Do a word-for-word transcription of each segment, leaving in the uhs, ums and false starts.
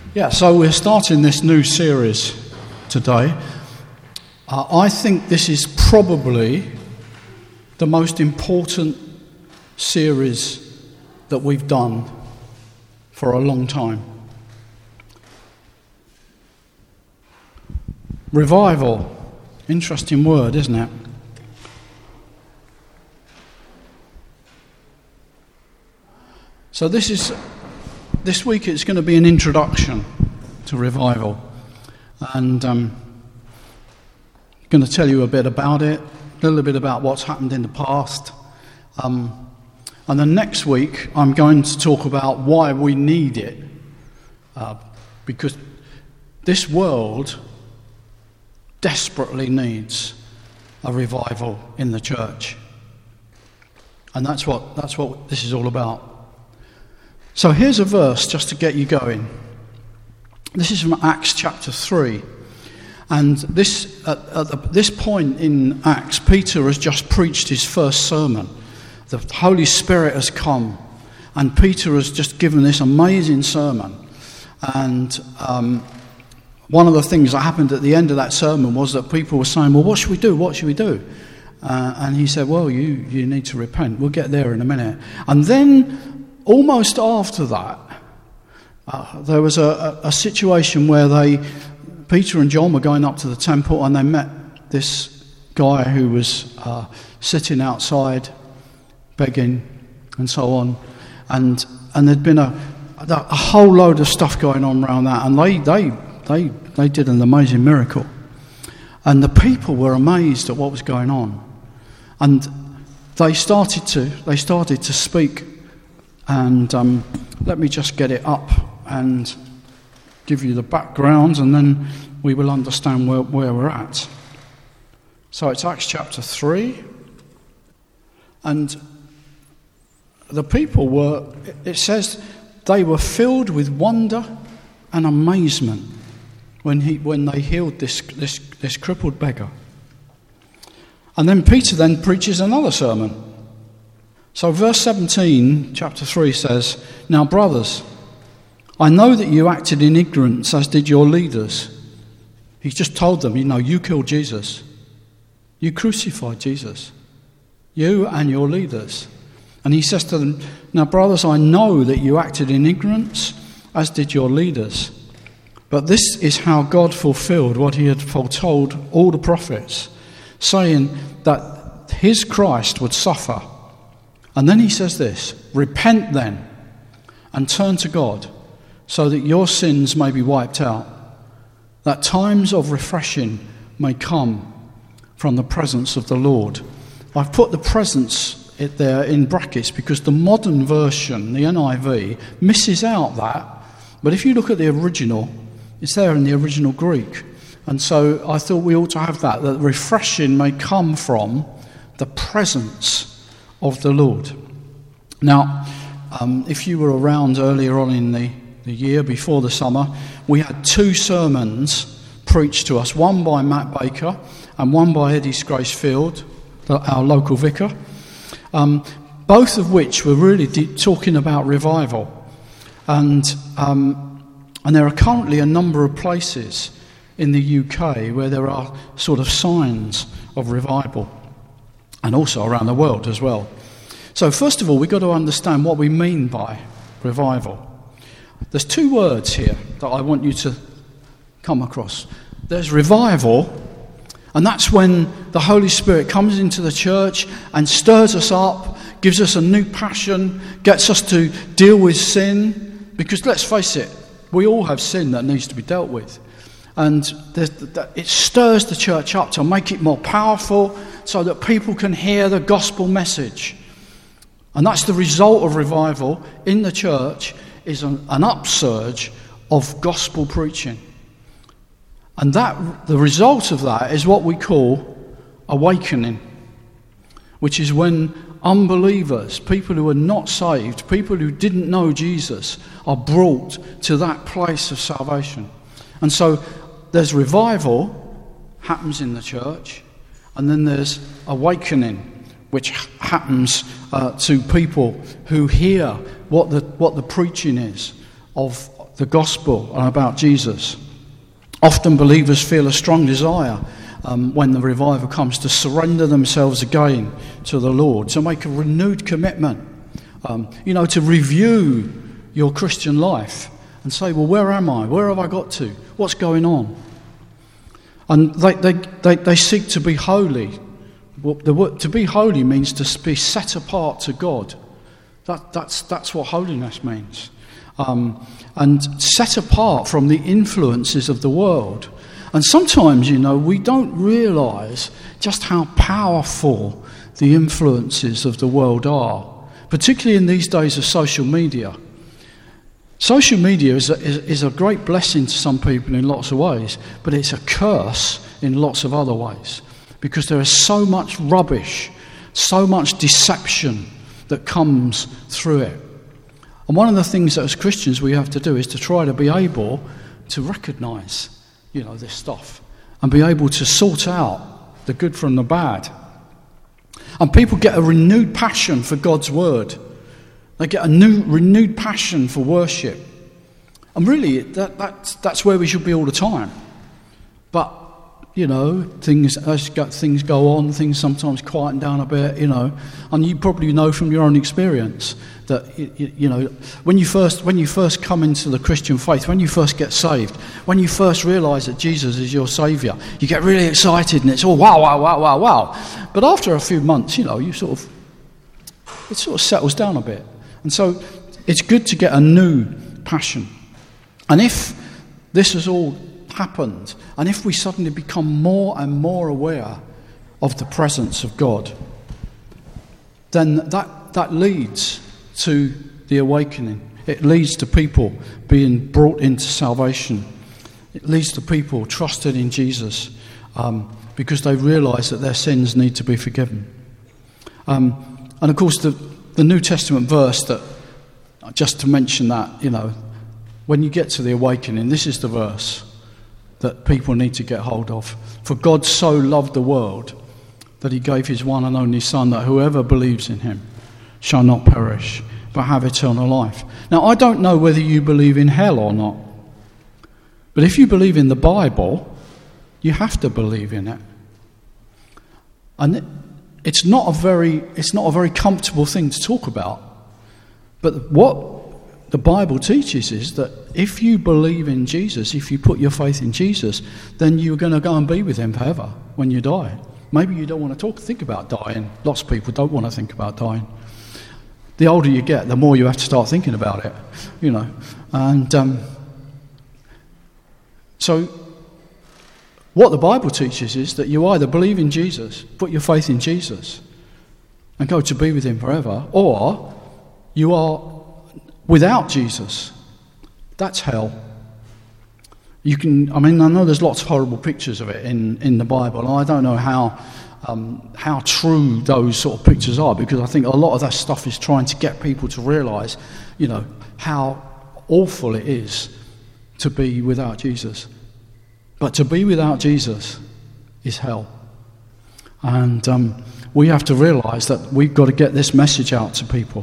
Yeah, so we're starting this new series today. Uh, I think this is probably the most important series that we've done for a long time. Revival, interesting word, isn't it? So this is this week. It's going to be an introduction to revival, and um, I'm going to tell you a bit about it, a little bit about what's happened in the past, um, and then next week I'm going to talk about why we need it, uh, because this world desperately needs a revival in the church, and that's what that's what this is all about. So here's a verse just to get you going. This is from Acts chapter three. And this at, at the, this point in Acts, Peter has just preached his first sermon. The Holy Spirit has come, and Peter has just given this amazing sermon. And um, one of the things that happened at the end of that sermon was that people were saying, well, what should we do? What should we do? Uh, and he said, well, you, you need to repent. We'll get there in a minute. And then almost after that, uh, there was a, a situation where they, Peter and John were going up to the temple, and they met this guy who was uh, sitting outside, begging, and so on. And and there'd been a, a whole load of stuff going on around that, and they they they they did an amazing miracle. And the people were amazed at what was going on, and they started to they started to speak. And um, let me just get it up and give you the background, and then we will understand where, where we're at. So it's Acts chapter three. And the people were, it says, they were filled with wonder and amazement when he when they healed this, this, this crippled beggar. And then Peter then preaches another sermon. So verse seventeen, chapter three says, now brothers, I know that you acted in ignorance, as did your leaders. He's just told them, you know, you killed Jesus. You crucified Jesus. You and your leaders. And he says to them, now brothers, I know that you acted in ignorance, as did your leaders. But this is how God fulfilled what he had foretold all the prophets, saying that his Christ would suffer. And then he says this, repent then and turn to God so that your sins may be wiped out, that times of refreshing may come from the presence of the Lord. I've put the presence it there in brackets because the modern version, the N I V, misses out that. But if you look at the original, it's there in the original Greek. And so I thought we ought to have that, that refreshing may come from the presence of the Lord. Now, um, if you were around earlier on in the, the year before the summer, we had two sermons preached to us, one by Matt Baker and one by Eddie Scrace-Field, our local vicar, um, both of which were really de- talking about revival. And, um, and there are currently a number of places in the U K where there are sort of signs of revival, and also around the world as well. So first of all, we've got to understand what we mean by revival. There's two words here that I want you to come across. There's revival, and that's when the Holy Spirit comes into the church and stirs us up, gives us a new passion, gets us to deal with sin, because let's face it, we all have sin that needs to be dealt with. And it stirs the church up to make it more powerful so that people can hear the gospel message. And that's the result of revival in the church, is an, an upsurge of gospel preaching. And that the result of that is what we call awakening, which is when unbelievers, people who are not saved, people who didn't know Jesus, are brought to that place of salvation. And so there's revival happens in the church, and then there's awakening, which happens uh, to people who hear what the what the preaching is of the gospel and about Jesus. Often believers feel a strong desire um, when the revival comes to surrender themselves again to the Lord, to make a renewed commitment, um, you know, to review your Christian life and say, well, where am I? Where have I got to? What's going on? And they they, they, they seek to be holy. Well, the word, to be holy means to be set apart to God. That, that's, that's what holiness means. Um, and set apart from the influences of the world. And sometimes, you know, we don't realise just how powerful the influences of the world are, particularly in these days of social media. Social media is a, is, is a great blessing to some people in lots of ways, but it's a curse in lots of other ways, because there is so much rubbish, so much deception that comes through it. And one of the things that as Christians we have to do is to try to be able to recognise, you know, this stuff and be able to sort out the good from the bad. And people get a renewed passion for God's word. They get a new renewed passion for worship. And really, that, that's, that's where we should be all the time. But, you know, things as things go on, things sometimes quieten down a bit, you know. And you probably know from your own experience that, you, you know, when you first when you first come into the Christian faith, when you first get saved, when you first realise that Jesus is your saviour, you get really excited and it's all wow, wow, wow, wow, wow. But after a few months, you know, you sort of, it sort of settles down a bit. And so it's good to get a new passion. And if this has all happened, and if we suddenly become more and more aware of the presence of God, then that, that leads to the awakening. It leads to people being brought into salvation. It leads to people trusting in Jesus um, because they realise that their sins need to be forgiven. Um, and of course, the, the New Testament verse that, just to mention that, you know, when you get to the awakening, this is the verse that people need to get hold of. For God so loved the world that he gave his one and only Son, that whoever believes in him shall not perish, but have eternal life. Now, I don't know whether you believe in hell or not, but if you believe in the Bible, you have to believe in it. And it's not a very, it's not a very comfortable thing to talk about. But what the Bible teaches is that if you believe in Jesus, if you put your faith in Jesus, then you're going to go and be with him forever when you die. Maybe you don't want to talk, think about dying. Lots of people don't want to think about dying. The older you get, the more you have to start thinking about it, you know. And um, so what the Bible teaches is that you either believe in Jesus, put your faith in Jesus, and go to be with him forever, or you are without Jesus. That's hell. You can, I mean, I know there's lots of horrible pictures of it in, in the Bible, and I don't know how um, how true those sort of pictures are, because I think a lot of that stuff is trying to get people to realise, you know, how awful it is to be without Jesus. But to be without Jesus is hell. And um, we have to realise that we've got to get this message out to people.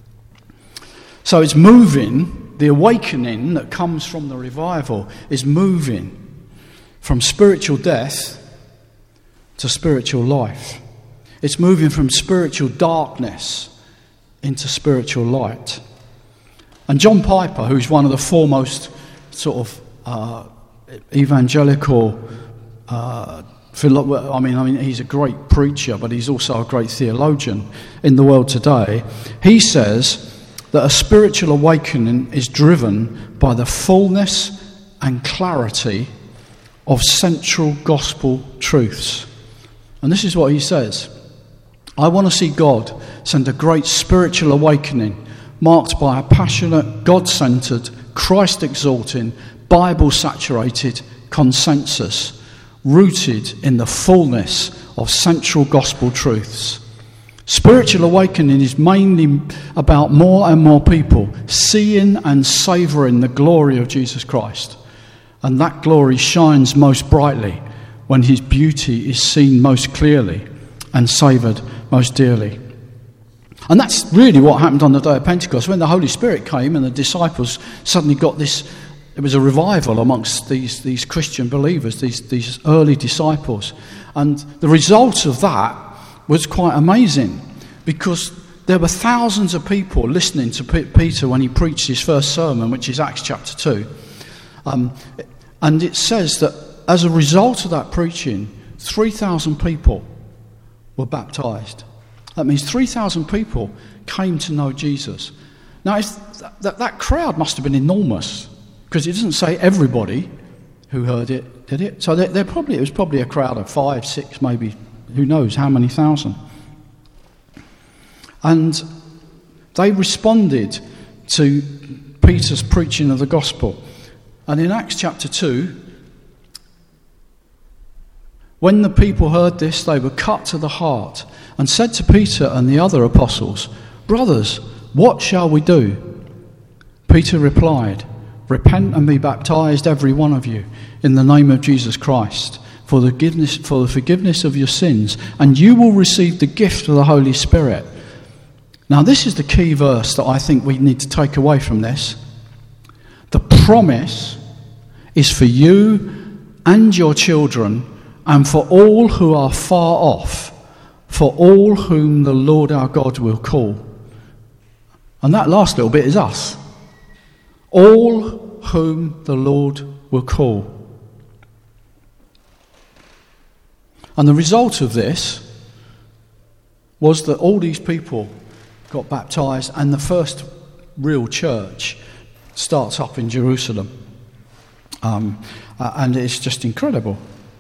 So it's moving, the awakening that comes from the revival is moving from spiritual death to spiritual life. It's moving from spiritual darkness into spiritual light. And John Piper, who's one of the foremost sort of uh, evangelical, uh, philo- I mean, I mean, he's a great preacher, but he's also a great theologian in the world today. He says that a spiritual awakening is driven by the fullness and clarity of central gospel truths. And this is what he says: I want to see God send a great spiritual awakening marked by a passionate, God-centered, Christ-exalting, Bible-saturated consensus rooted in the fullness of central gospel truths. Spiritual awakening is mainly about more and more people seeing and savouring the glory of Jesus Christ. And that glory shines most brightly when his beauty is seen most clearly and savoured most dearly. And that's really what happened on the day of Pentecost, when the Holy Spirit came and the disciples suddenly got this it was a revival amongst these, these Christian believers, these, these early disciples. And the result of that was quite amazing, because there were thousands of people listening to P- Peter when he preached his first sermon, which is Acts chapter two. Um, and it says that as a result of that preaching, three thousand people were baptized. That means three thousand people came to know Jesus. Now, if that, that crowd must have been enormous, because it doesn't say everybody who heard it did it. So they're, they're probably it was probably a crowd of five, six, maybe, who knows how many thousand. And they responded to Peter's preaching of the gospel. And in Acts chapter two, when the people heard this, they were cut to the heart and said to Peter and the other apostles, "Brothers, what shall we do?" Peter replied, "Repent and be baptized, every one of you, in the name of Jesus Christ, for the forgiveness, for the forgiveness of your sins, and you will receive the gift of the Holy Spirit." Now, this is the key verse that I think we need to take away from this. The promise is for you and your children, and for all who are far off, for all whom the Lord our God will call. And that last little bit is us. All whom the Lord will call. And the result of this was that all these people got baptized, and the first real church starts up in Jerusalem. Um, uh, and it's just incredible.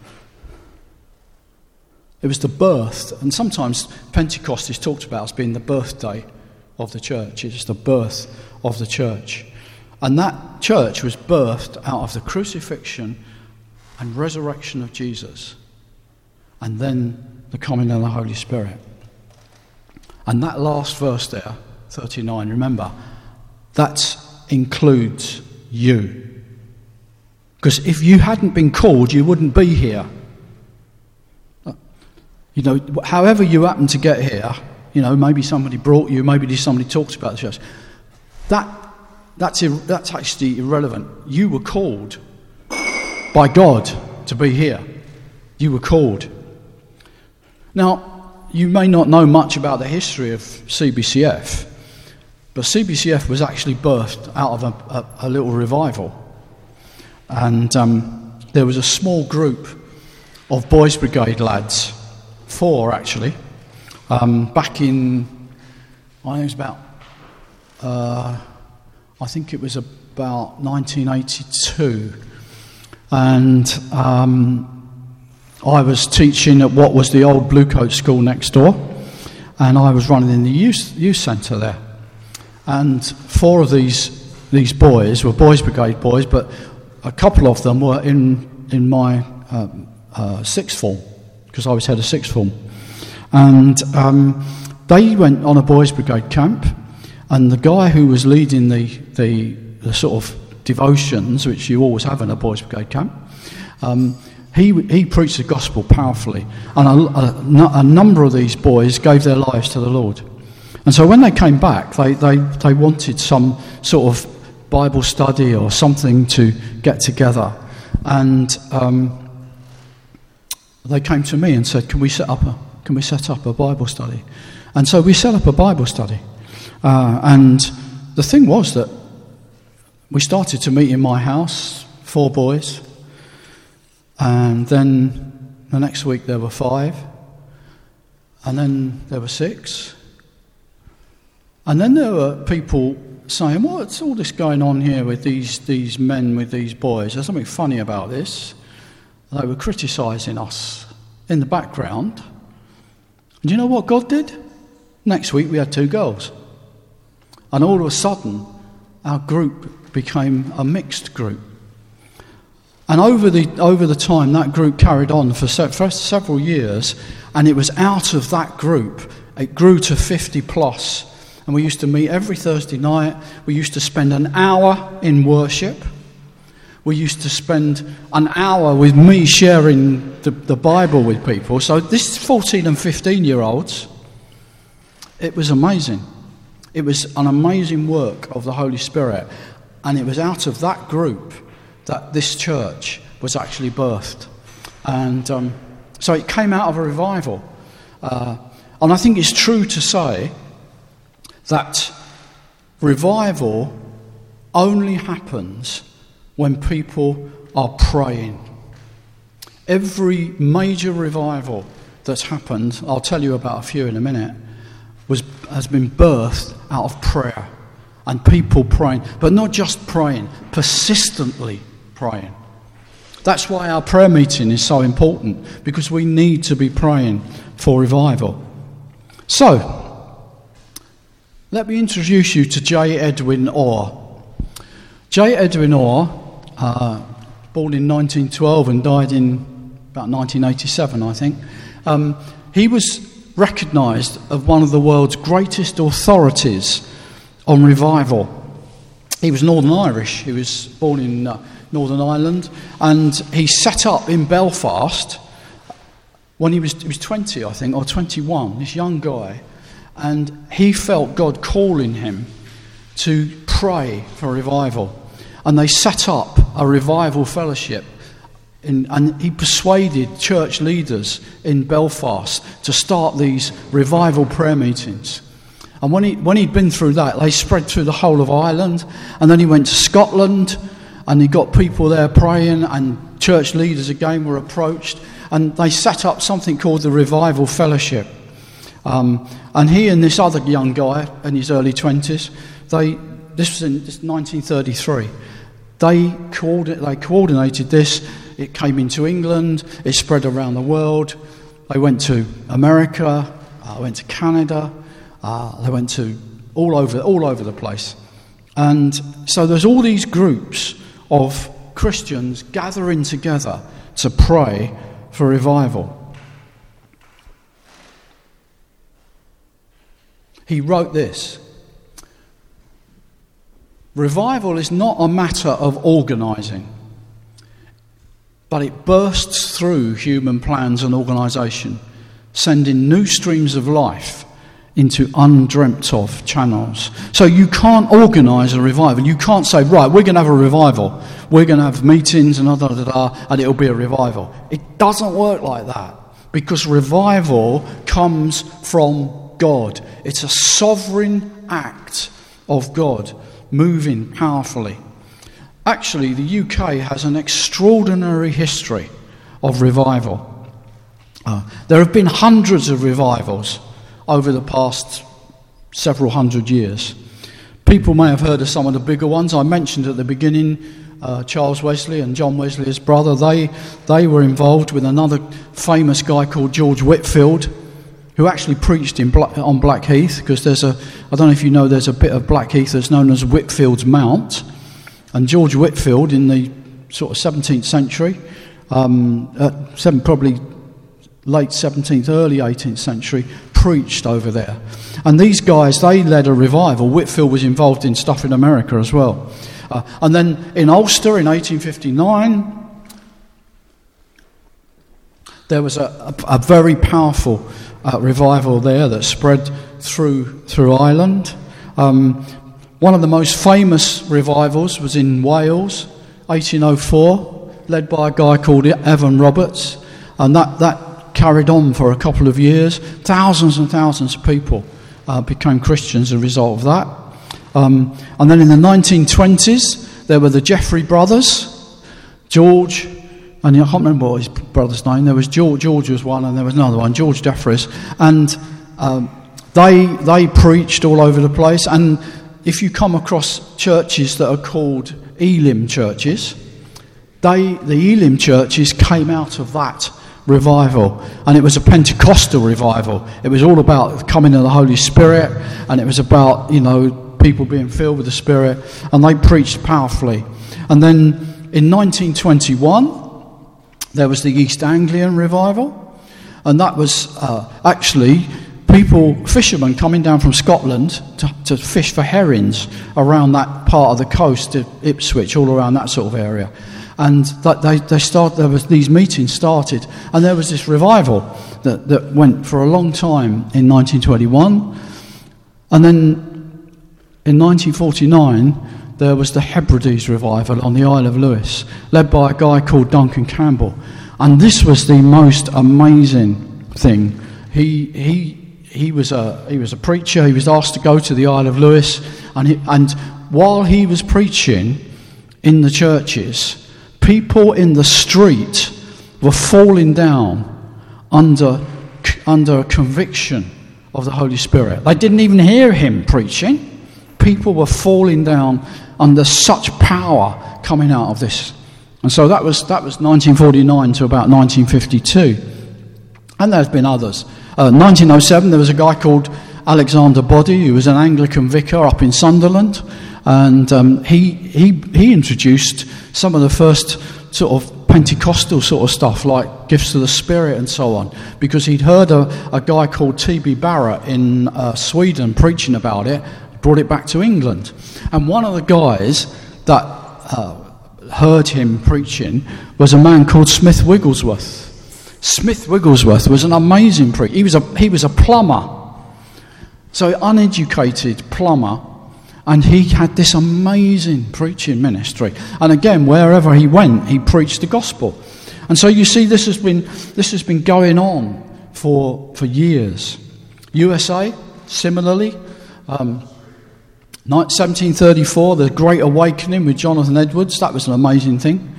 It was the birth, and sometimes Pentecost is talked about as being the birthday of the church. It's the birth of the church. And that church was birthed out of the crucifixion and resurrection of Jesus, and then the coming of the Holy Spirit. And that last verse there, thirty-nine, remember, that includes you. Because if you hadn't been called, you wouldn't be here. You know, however you happen to get here, you know, maybe somebody brought you, maybe somebody talked about the church. That that's ir- that's actually irrelevant. You were called by God to be here. You were called. Now, you may not know much about the history of C B C F, but C B C F was actually birthed out of a, a, a little revival. And um, there was a small group of Boys Brigade lads, four actually, um, back in, I think it was about, uh, I think it was about nineteen eighty-two. And um, I was teaching at what was the old Bluecoat school next door, and I was running in the youth, youth centre there. And four of these these boys were Boys Brigade boys, but a couple of them were in in my um, uh, sixth form, because I was head of sixth form. And um, they went on a Boys Brigade camp, and the guy who was leading the, the, the sort of devotions, which you always have in a Boys Brigade camp, um, he he preached the gospel powerfully. And a, a, a number of these boys gave their lives to the Lord. And so when they came back, they, they, they wanted some sort of Bible study or something to get together. And um, they came to me and said, can we set up a can we set up a Bible study? And so we set up a Bible study. Uh, and the thing was that we started to meet in my house, four boys. And then the next week there were five. And then there were six. And then there were people saying, what's all this going on here with these, these men, with these boys? There's something funny about this. They were criticising us in the background. And do you know what God did? Next week we had two girls. And all of a sudden, our group became a mixed group. And over the over the time, that group carried on for, se- for several years, and it was out of that group, it grew to fifty plus. And we used to meet every Thursday night. We used to spend an hour in worship. We used to spend an hour with me sharing the, the Bible with people. So this fourteen and fifteen-year-olds, it was amazing. It was an amazing work of the Holy Spirit. And it was out of that group that this church was actually birthed. And um, so it came out of a revival. Uh, and I think it's true to say that revival only happens when people are praying. Every major revival that's happened, I'll tell you about a few in a minute, was has been birthed out of prayer and people praying, but not just praying, persistently praying. That's why our prayer meeting is so important, because we need to be praying for revival. So, let me introduce you to J. Edwin Orr. J. Edwin Orr, uh, born in nineteen twelve and died in about nineteen eighty-seven, I think. Um, he was recognised as one of the world's greatest authorities on revival. He was Northern Irish. He was born in uh, Northern Ireland, and he set up in Belfast when he was, he was twenty, I think, or twenty-one, this young guy, and he felt God calling him to pray for revival. And they set up a revival fellowship, in, and he persuaded church leaders in Belfast to start these revival prayer meetings. And when he when he'd been through that, they spread through the whole of Ireland, and then he went to Scotland, and he got people there praying, and church leaders again were approached, and they set up something called the Revival Fellowship. Um, and he and this other young guy in his early twenties, they this was in nineteen thirty-three. They coordin- they coordinated this. It came into England. It spread around the world. They went to America. Uh, went to Canada. Uh, they went to all over all over the place. And so there's all these groups of Christians gathering together to pray for revival. He wrote this: revival is not a matter of organising, but it bursts through human plans and organisation, sending new streams of life into undreamt of channels. So you can't organise a revival. You can't say, right, we're going to have a revival. We're going to have meetings and da, da, da, and it'll be a revival. It doesn't work like that, because revival comes from God. It's a sovereign act of God moving powerfully. Actually, the U K has an extraordinary history of revival. Uh, there have been hundreds of revivals over the past several hundred years. People may have heard of some of the bigger ones. I mentioned at the beginning uh, Charles Wesley and John Wesley, his brother. They they were involved with another famous guy called George Whitefield, who actually preached in Black, on Blackheath, because there's a, I don't know if you know, there's a bit of Blackheath that's known as Whitefield's Mount. And George Whitefield, in the sort of seventeenth century, um, uh, seven, probably late seventeenth, early eighteenth century, preached over there. And these guys, they led a revival. Whitefield was involved in stuff in America as well. Uh, and then in Ulster in eighteen fifty-nine, there was a, a, a very powerful uh, revival there that spread through through Ireland. Um, one of the most famous revivals was in Wales, eighteen oh four, led by a guy called Evan Roberts, and that, that carried on for a couple of years. Thousands and thousands of people uh, became Christians as a result of that. Um, and then in the nineteen twenties, there were the Jeffrey brothers, George, and I can't remember what his brother's name. There was George, George was one, and there was another one, George Jeffreys, and um, they they preached all over the place. And if you come across churches that are called Elim churches, they the Elim churches came out of that revival, and it was a Pentecostal revival. It was all about the coming of the Holy Spirit, and it was about, you know, people being filled with the Spirit, and they preached powerfully. And then in nineteen twenty-one, there was the East Anglian revival, and that was uh, actually people, fishermen coming down from Scotland to, to fish for herrings around that part of the coast of Ipswich, all around that sort of area. And that they, they start, there was these meetings started, and there was this revival that, that went for a long time in nineteen twenty-one. And then in nineteen forty-nine, there was the Hebrides revival on the Isle of Lewis, led by a guy called Duncan Campbell. And this was the most amazing thing. He he he was a he was a preacher. He was asked to go to the Isle of Lewis, and he, and while he was preaching in the churches, people in the street were falling down under under a conviction of the Holy Spirit. They didn't even hear him preaching. People were falling down under such power coming out of this. And so that was that was nineteen forty-nine to about nineteen fifty-two. And there's been others. Uh, nineteen oh seven, there was a guy called Alexander Boddy, who was an Anglican vicar up in Sunderland. And um, he, he, he introduced some of the first sort of Pentecostal sort of stuff, like gifts of the Spirit and so on, because he'd heard a, a guy called T B Barrett in uh, Sweden preaching about it, brought it back to England. And one of the guys that uh, heard him preaching was a man called Smith Wigglesworth. Smith Wigglesworth was an amazing preacher. He was a he was a plumber, so uneducated plumber, and he had this amazing preaching ministry. And again, wherever he went, he preached the gospel. And so you see, this has been this has been going on for for years. U S A, similarly. Um, seventeen thirty-four, the Great Awakening with Jonathan Edwards. That was an amazing thing.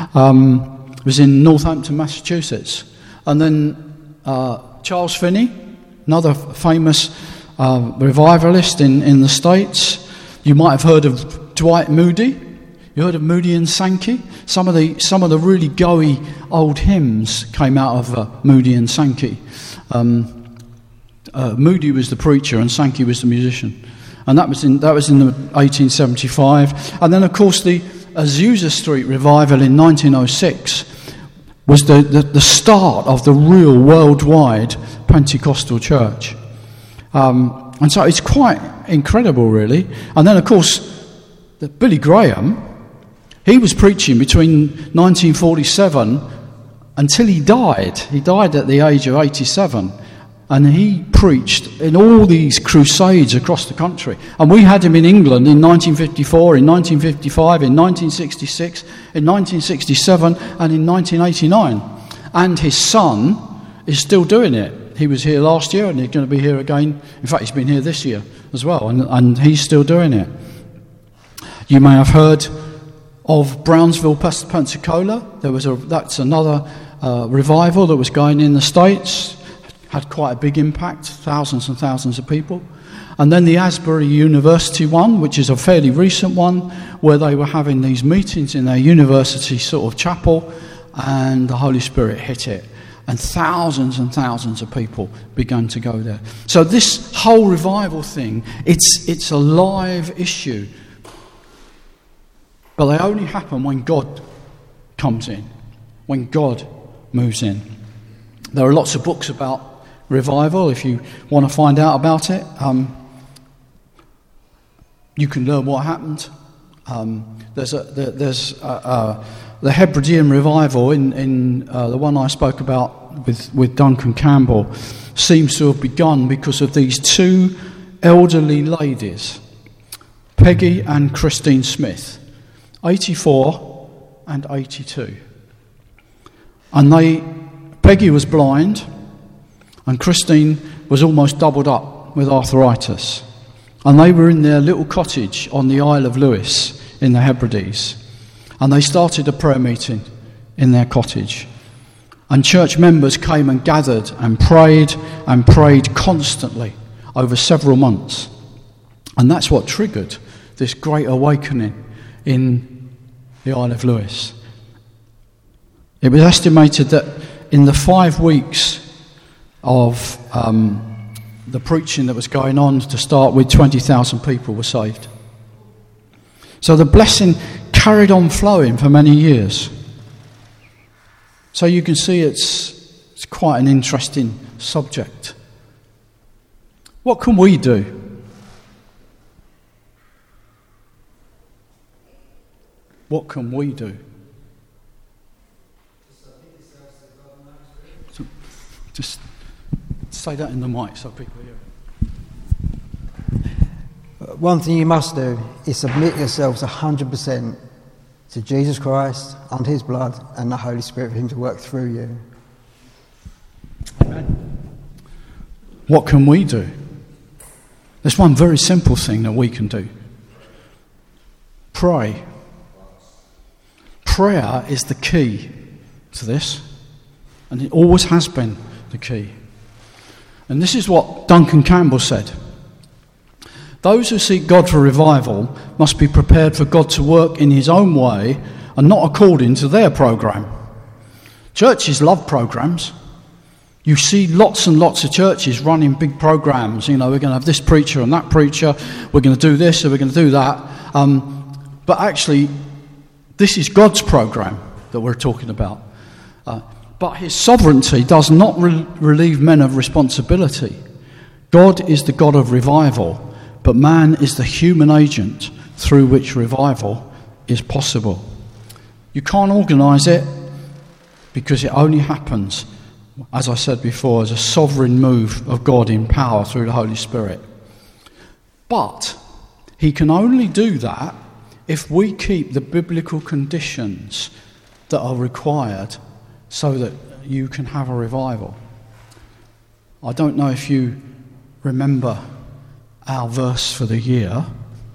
Um, it was in Northampton, Massachusetts. And then uh, Charles Finney, another famous uh, revivalist in, in the States. You might have heard of Dwight Moody. You heard of Moody and Sankey? Some of the some of the really go-y old hymns came out of uh, Moody and Sankey. Um, uh, Moody was the preacher and Sankey was the musician. And that was in that was in the eighteen seventy-five. And then, of course, the Azusa Street revival in nineteen oh six was the, the, the start of the real worldwide Pentecostal church. Um, and so it's quite incredible, really. And then, of course, the Billy Graham, he was preaching between nineteen forty-seven until he died. He died at the age of eighty-seven. And he preached in all these crusades across the country. And we had him in England in nineteen fifty-four, in nineteen fifty-five, in nineteen sixty-six, in nineteen sixty-seven, and in nineteen eighty-nine. And his son is still doing it. He was here last year and he's going to be here again. In fact, he's been here this year as well, and, and he's still doing it. You may have heard of Brownsville, Pensacola. There was a that's another uh, revival that was going in the States. Had quite a big impact, thousands and thousands of people. And then the Asbury University one, which is a fairly recent one, where they were having these meetings in their university sort of chapel, and the Holy Spirit hit it. And thousands and thousands of people began to go there. So this whole revival thing, it's it's a live issue. But they only happen when God comes in, when God moves in. There are lots of books about revival. If you want to find out about it, um, you can learn what happened. Um, there's a, there, there's a, uh, the Hebridean revival in, in uh, the one I spoke about with, with Duncan Campbell seems to have begun because of these two elderly ladies, Peggy and Christine Smith, eighty-four and eighty-two. And they, Peggy was blind, and Christine was almost doubled up with arthritis. And they were in their little cottage on the Isle of Lewis in the Hebrides. And they started a prayer meeting in their cottage. And church members came and gathered and prayed and prayed constantly over several months. And that's what triggered this great awakening in the Isle of Lewis. It was estimated that in the five weeks of um, the preaching that was going on to start with, twenty thousand people were saved. So the blessing carried on flowing for many years. So you can see it's, it's quite an interesting subject. What can we do? What can we do? So, just say that in the mic so people hear it. one thing you must do is submit yourselves one hundred percent to Jesus Christ, under his blood, and the Holy Spirit for him to work through you. Amen. What can we do? There's one very simple thing that we can do. Pray. Prayer is the key to this, and it always has been the key. And this is what Duncan Campbell said. Those who seek God for revival must be prepared for God to work in his own way and not according to their program. Churches love programs. You see lots and lots of churches running big programs. You know, we're going to have this preacher and that preacher. We're going to do this and we're going to do that. Um, but actually, this is God's program that we're talking about. Uh, but his sovereignty does not re- relieve men of responsibility. God is the God of revival. But man is the human agent through which revival is possible. You can't organise it because it only happens, as I said before, as a sovereign move of God in power through the Holy Spirit. But he can only do that if we keep the biblical conditions that are required so that you can have a revival. I don't know if you remember our verse for the year.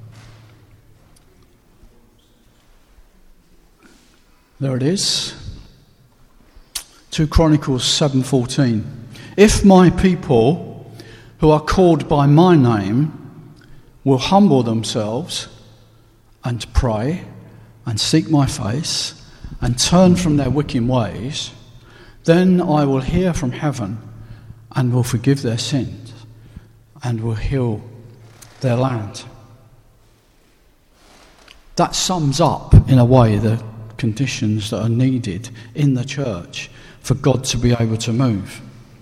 There it is. Second Chronicles seven fourteen. If my people who are called by my name will humble themselves and pray and seek my face and turn from their wicked ways, then I will hear from heaven and will forgive their sins and will heal their land. That sums up, in a way, the conditions that are needed in the church for God to be able to move.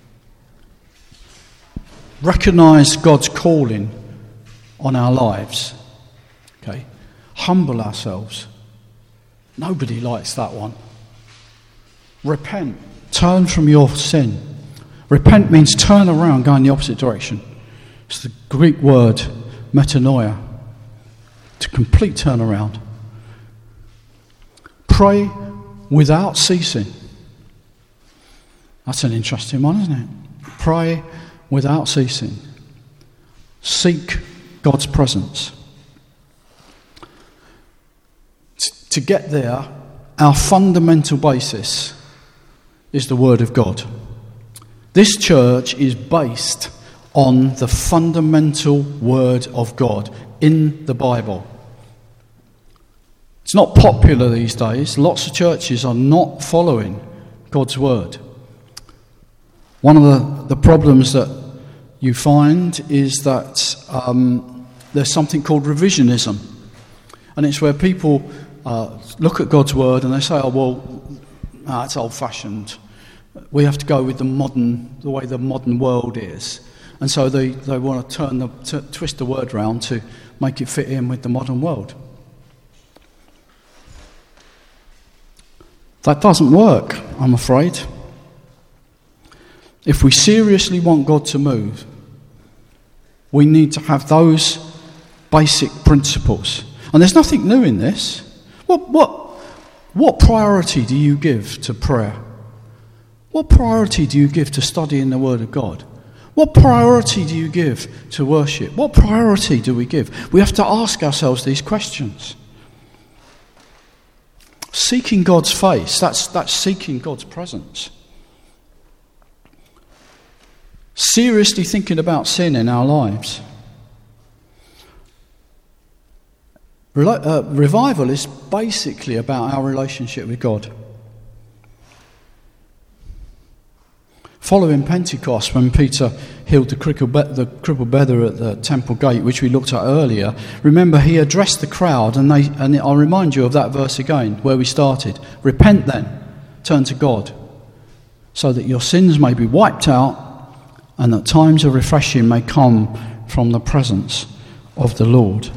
Recognise God's calling on our lives. Okay? Humble ourselves. Nobody likes that one. Repent. Turn from your sin. Repent means turn around, go in the opposite direction. It's the Greek word metanoia, to complete turnaround. Pray without ceasing. That's an interesting one, isn't it? Pray without ceasing. Seek God's presence. T- to get there, our fundamental basis is the Word of God. This church is based on the fundamental Word of God in the Bible. It's not popular these days. Lots of churches are not following God's Word. One of the, the problems that you find is that um, there's something called revisionism. And it's where people uh, look at God's Word and they say, oh, well, ah, it's old-fashioned. We have to go with the modern, the way the modern world is. And so they, they want to turn the to twist the word round to make it fit in with the modern world. That doesn't work, I'm afraid. If we seriously want God to move, we need to have those basic principles. And there's nothing new in this. What what what priority do you give to prayer? What priority do you give to studying the Word of God? What priority do you give to worship? What priority do we give? We have to ask ourselves these questions. Seeking God's face, that's, that's seeking God's presence. Seriously thinking about sin in our lives. Rel- uh, revival is basically about our relationship with God. Following Pentecost, when Peter healed the crippled, be- the crippled beggar at the temple gate, which we looked at earlier, remember he addressed the crowd, and, they, and I'll remind you of that verse again, where we started. Repent then, turn to God, so that your sins may be wiped out, and that times of refreshing may come from the presence of the Lord.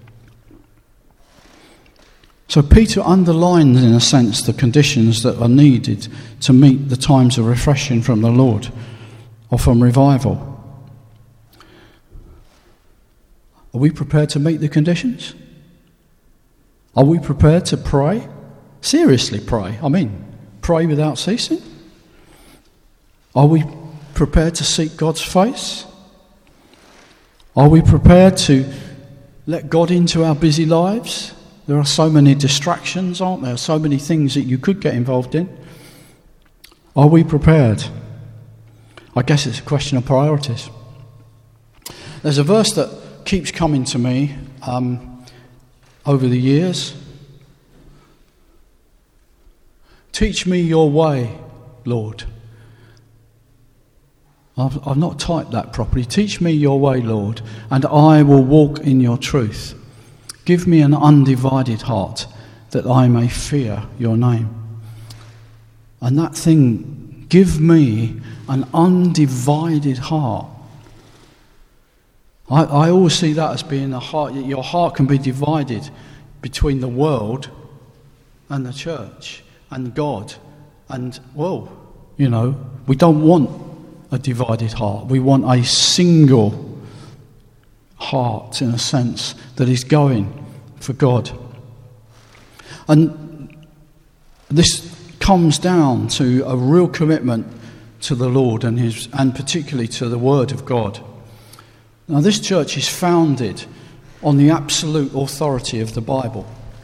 So Peter underlines, in a sense, the conditions that are needed to meet the times of refreshing from the Lord, or from revival. Are we prepared to meet the conditions? Are we prepared to pray? Seriously pray. I mean, pray without ceasing? Are we prepared to seek God's face? Are we prepared to let God into our busy lives? There are so many distractions, aren't there? So many things that you could get involved in. Are we prepared? I guess it's a question of priorities. There's a verse that keeps coming to me um, over the years. Teach me your way, Lord. I've, I've not typed that properly. Teach me your way, Lord, and I will walk in your truth. Give me an undivided heart that I may fear your name. And that thing, give me an undivided heart. I, I always see that as being a heart. Your heart can be divided between the world and the church and God. And, well, you know, we don't want a divided heart. We want a single heart, in a sense, that is going for God. And this comes down to a real commitment to the Lord and his, and particularly to the Word of God. Now, this church is founded on the absolute authority of the Bible.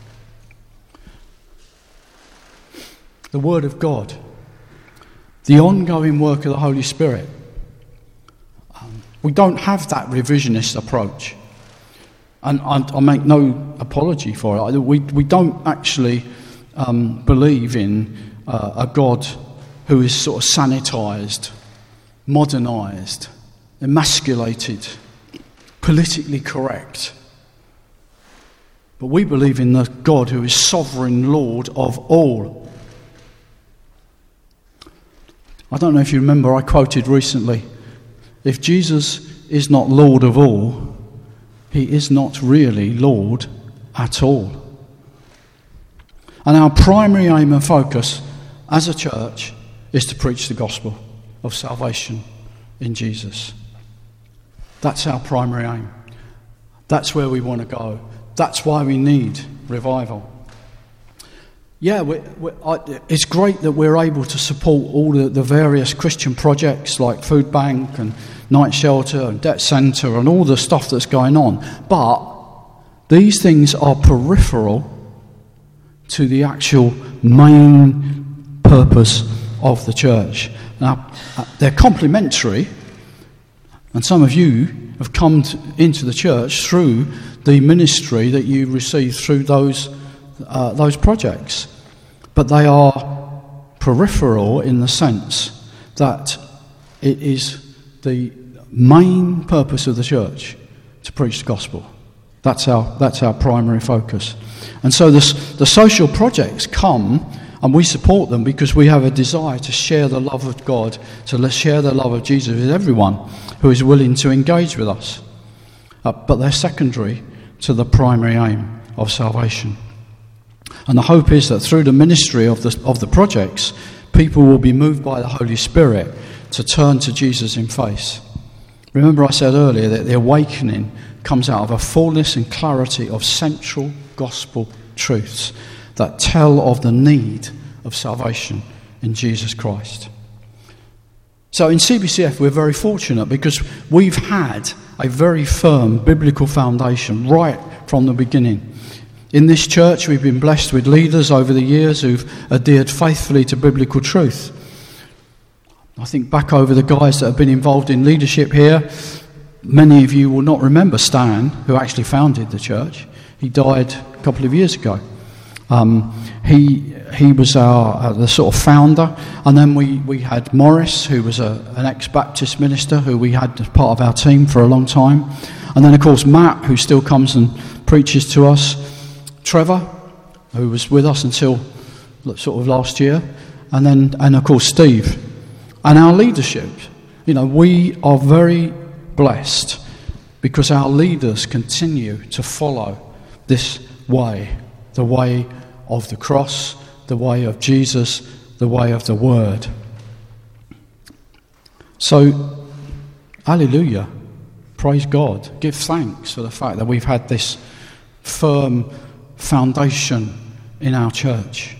The Word of God. The ongoing work of the Holy Spirit. Um, we don't have that revisionist approach. And I, I make no apology for it. We, we don't actually um, believe in uh, a God who is sort of sanitised, modernised, emasculated, politically correct. But we believe in the God who is sovereign Lord of all. I don't know if you remember, I quoted recently, if Jesus is not Lord of all, he is not really Lord at all. And our primary aim and focus as a church is to preach the gospel of salvation in Jesus. That's our primary aim. That's where we want to go. That's why we need revival. Yeah, we, we, I, it's great that we're able to support all the, the various Christian projects like Food Bank and Night Shelter and Debt Centre and all the stuff that's going on. But these things are peripheral to the actual main purpose of the church. Now, they're complementary, and some of you have come to, into the church through the ministry that you received through those uh, those projects. But they are peripheral in the sense that it is the main purpose of the church to preach the gospel. That's our that's our primary focus. And so this, the social projects come, and we support them because we have a desire to share the love of God, to let's share the love of Jesus with everyone who is willing to engage with us. Uh, but they're secondary to the primary aim of salvation. And the hope is that through the ministry of the of the projects, people will be moved by the Holy Spirit to turn to Jesus in faith. Remember I said earlier that the awakening comes out of a fullness and clarity of central gospel truths that tell of the need of salvation in Jesus Christ. So in C B C F we're very fortunate because we've had a very firm biblical foundation right from the beginning. In this church we've been blessed with leaders over the years who've adhered faithfully to biblical truth. I think back over the guys that have been involved in leadership here, many of you will not remember Stan, who actually founded the church. He died a couple of years ago. Um, he he was our uh, the sort of founder, and then we, we had Morris, who was a, an ex-Baptist minister who we had as part of our team for a long time, and then of course Matt, who still comes and preaches to us, Trevor, who was with us until sort of last year, and then and of course Steve, and our leadership. You know, we are very blessed because our leaders continue to follow this way, the way of the cross, the way of Jesus, the way of the Word. So, hallelujah, praise God. Give thanks for the fact that we've had this firm foundation in our church.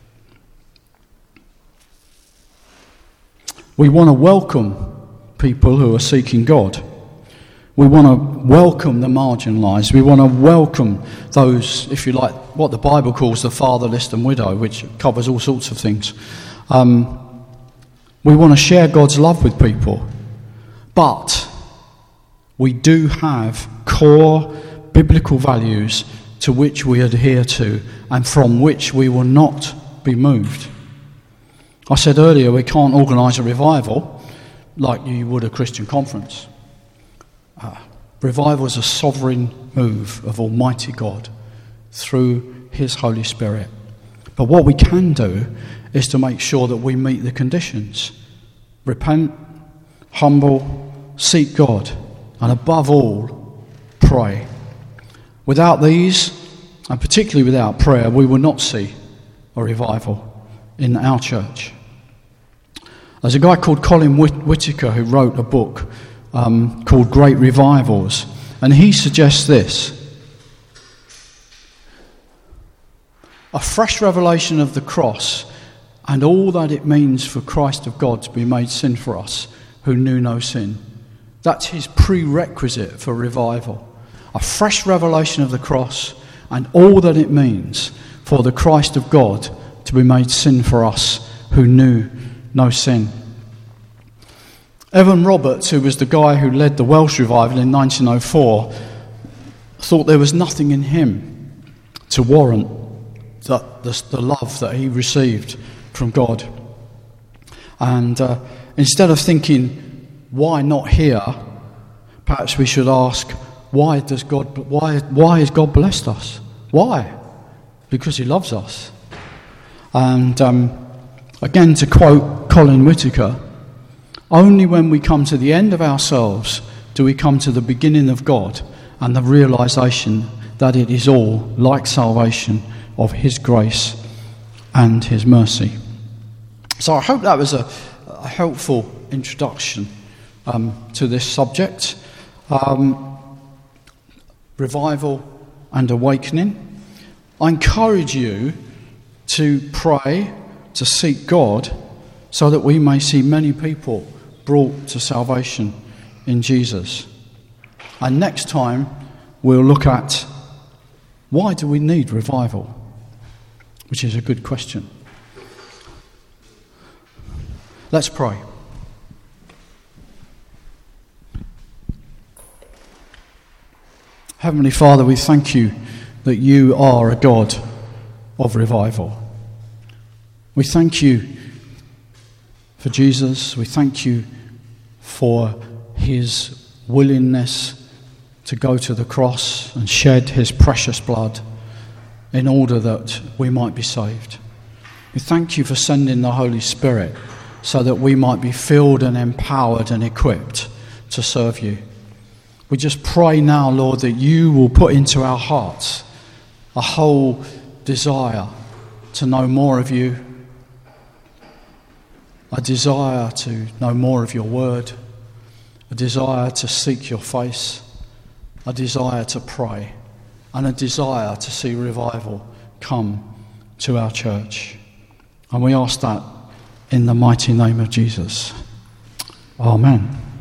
We want to welcome people who are seeking God. We want to welcome the marginalised. We want to welcome those, if you like, what the Bible calls the fatherless and widow, which covers all sorts of things. Um, we want to share God's love with people. But we do have core biblical values to which we adhere to and from which we will not be moved. I said earlier we can't organise a revival like you would a Christian conference. Uh, revival is a sovereign move of Almighty God through His Holy Spirit. But what we can do is to make sure that we meet the conditions. Repent, humble, seek God, and above all, pray. Without these, and particularly without prayer, we will not see a revival in our church. There's a guy called Colin Whit- Whitaker who wrote a book um, called Great Revivals, and he suggests this: a fresh revelation of the cross and all that it means for Christ of God to be made sin for us who knew no sin. That's his prerequisite for revival. A fresh revelation of the cross and all that it means for the Christ of God to be made sin for us who knew no sin. Evan Roberts, who was the guy who led the Welsh revival in nineteen oh four, thought there was nothing in him to warrant the, the, the love that he received from God. And uh, instead of thinking, why not here, perhaps we should ask, why does God? Why? Why has God blessed us? Why? Because He loves us. And um, again, to quote Colin Whitaker, only when we come to the end of ourselves do we come to the beginning of God and the realisation that it is all, like salvation, of His grace and His mercy. So I hope that was a, a helpful introduction um, to this subject. Um, revival and awakening. I encourage you to pray, to seek God, so that we may see many people brought to salvation in Jesus. And next time we'll look at, why do we need revival? Which is a good question. Let's pray. Heavenly Father, we thank you that you are a God of revival. We thank you for Jesus. We thank you for his willingness to go to the cross and shed his precious blood in order that we might be saved. We thank you for sending the Holy Spirit so that we might be filled and empowered and equipped to serve you. We just pray now, Lord, that you will put into our hearts a whole desire to know more of you, a desire to know more of your word, a desire to seek your face, a desire to pray, and a desire to see revival come to our church. And we ask that in the mighty name of Jesus. Amen.